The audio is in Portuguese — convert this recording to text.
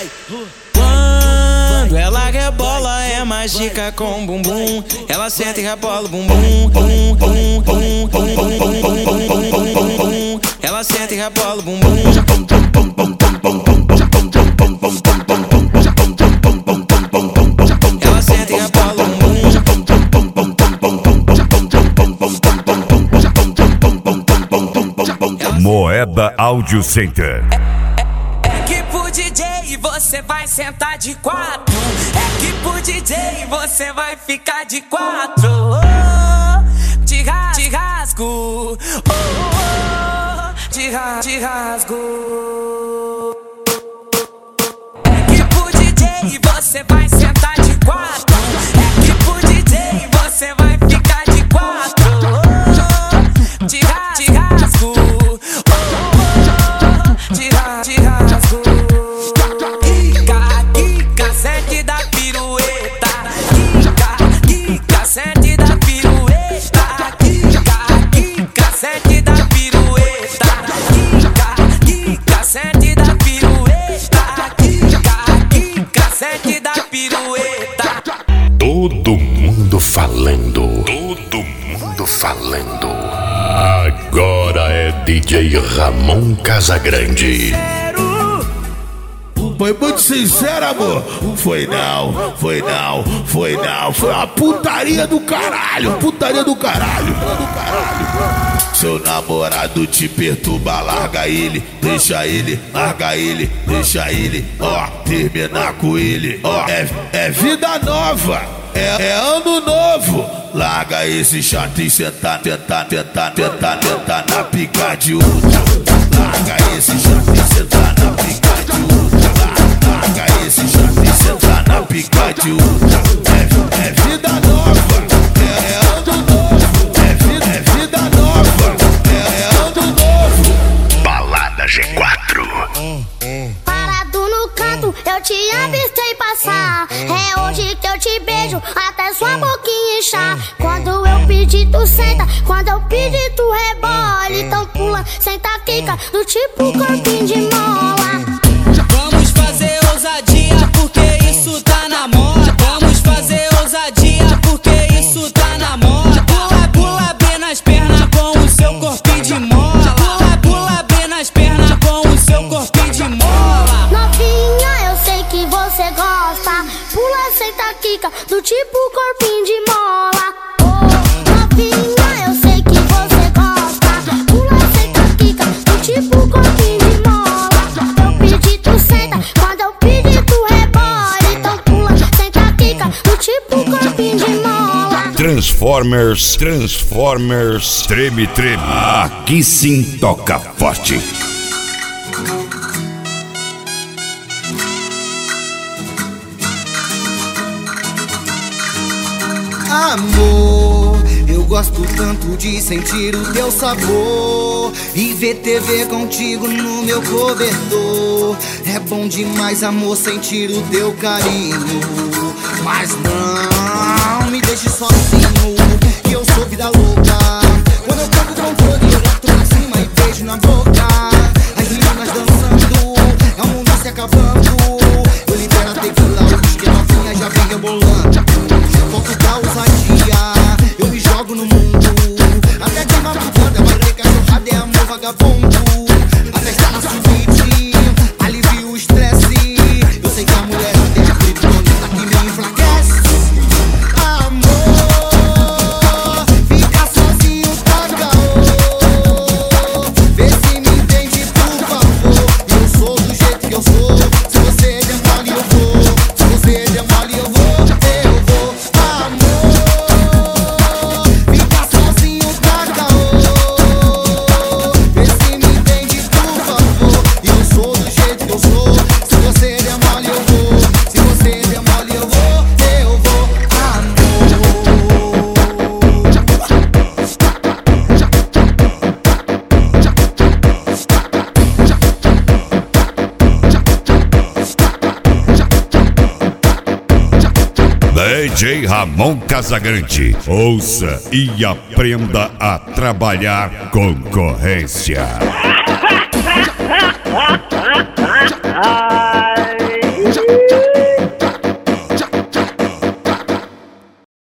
Quando ela rebola é mágica com bumbum. Ela senta e rebola o bumbum, bum, bum, bum, bum, bum, bum, bum, bum, bum. Ela senta e rebola o bumbum. Ela senta e rebola o bumbum. Moeda Audio Center. É que pro DJ você vai sentar de quatro. É que pro DJ você vai ficar de quatro. Oh, te rasgo. Oh, oh, te rasgo. É que pro DJ você vai sentar de quatro. É que pro DJ você vai ficar de quatro. Oh, te rasgo. Te rasgo. Quica, sente da pirueta. Quica, sente da pirueta. Quica, sente da pirueta. Quica, sente da pirueta. Quica, sente da pirueta. Todo mundo falando. Todo mundo falando. Agora é DJ Ramon Casagrande. Foi muito sincero, amor. Foi não. Foi uma putaria do caralho. Putaria do caralho. Seu namorado te perturba, larga ele, deixa ele, larga ele, deixa ele, ó, terminar com ele, ó, é vida nova, é ano novo. Larga esse chato e sentar na pica de outra. Larga esse chato e sentar na pica de outra. Larga esse chato e sentar na pica de outra. É vida nova, é ano novo. É vida nova, é ano novo. Balada G4. Parado no canto, eu te avistei passar. É hoje que eu te beijo, até sua boquinha inchar. Quando eu pedir tu senta, quando eu pedir tu rebola. Então pula, senta, quica, do tipo corpinho de mola. Vamos fazer ousadia porque isso tá na moda. Vamos fazer ousadia porque isso tá na moda. Pula, pula bem nas pernas com o seu corpinho de mola. Pula, pula bem nas pernas com o seu corpinho de mola. Novinha, eu sei que você gosta. Pula, senta, quica, do tipo corpinho de mola. Oh, novinha, eu sei que você gosta. Pula, senta, quica, do tipo corpinho de mola. Eu pedi tu senta, quando eu pedi tu rebola. Então pula, senta, quica, do tipo corpinho de mola. Transformers, treme. Aqui sim toca forte. Amor, eu gosto tanto de sentir o teu sabor e ver TV contigo no meu cobertor. É bom demais, amor, sentir o teu carinho. Mas não me deixe sozinho, que eu sou vida louca. Quando eu toco o controle, eu boto pra cima e beijo na boca. As meninas dançando, é o mundo se acabando. Eu libero a tequila, o whisky, novinha já vem rebolando. Volto da ousadia, eu me jogo no mundo. Até de madrugada vai ter cachorrada, é amor vagabundo. A festa na suíte, alivia o estresse. Eu sei que a mulher tem a criptonita que me enfraquece. Amor, fica sozinho tá caô. Vê se me entende, por favor. Eu sou do jeito que eu sou. Se você der mole eu vou. Se você der mole eu vou. DJ Ramon Casagrande. Ouça e aprenda a trabalhar concorrência.